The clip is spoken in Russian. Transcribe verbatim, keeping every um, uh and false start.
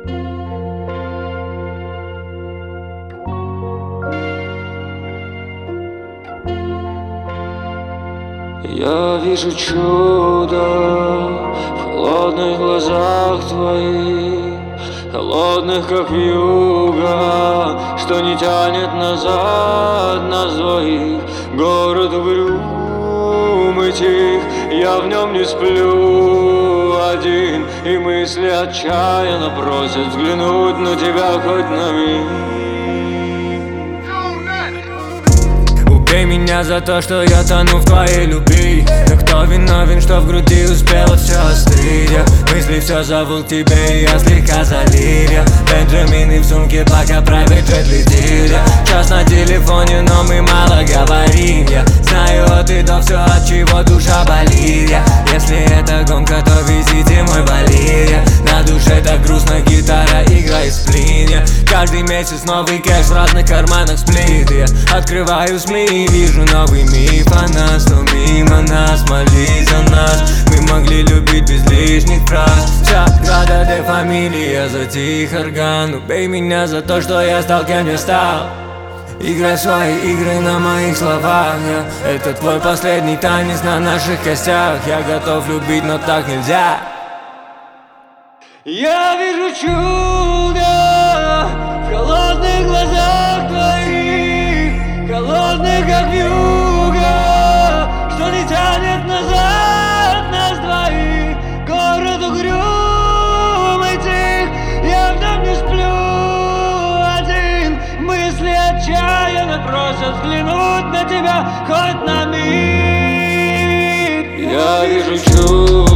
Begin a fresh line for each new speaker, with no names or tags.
Я вижу чудо в холодных глазах твоих, холодных, как вьюга, что не тянет назад нас двоих. Город угрюм и тих, я в нем не сплю один, и мысли отчаянно просят взглянуть на тебя хоть на миг. Убей меня за то, что я тону в твоей любви. Но кто виновен, что в груди успело все остыть? Мысли все зовут к тебе, и я слегка залил. Бенджамины в сумке, пока private jet летит. Час на телефоне, но мы мало говорим. Я знаю от и до все, от чего душа болит. Если это гонка, то везите мой болид. На душе так грустно, гитара играет сплин. Каждый месяц новый кэш, в разных карманах сплит. Я открываю СМИ и вижу новый миф о нас, но мимо нас, молись за нас. Мы могли любить без лишних фраз. Вся града де фамилия, затих орган. Убей меня за то, что я стал, кем я стал. Играй свои игры на моих словах. Я, это твой последний танец на наших костях. Я готов любить, но так нельзя. Я вижу чудо в холодных глазах твоих, холодных, как вьюга, что не тянет назад нас двоих. Город угрюм и тих, я в нем не сплю один. Мысли отчаянно просят взглянуть на тебя хоть на миг. Я вижу чудо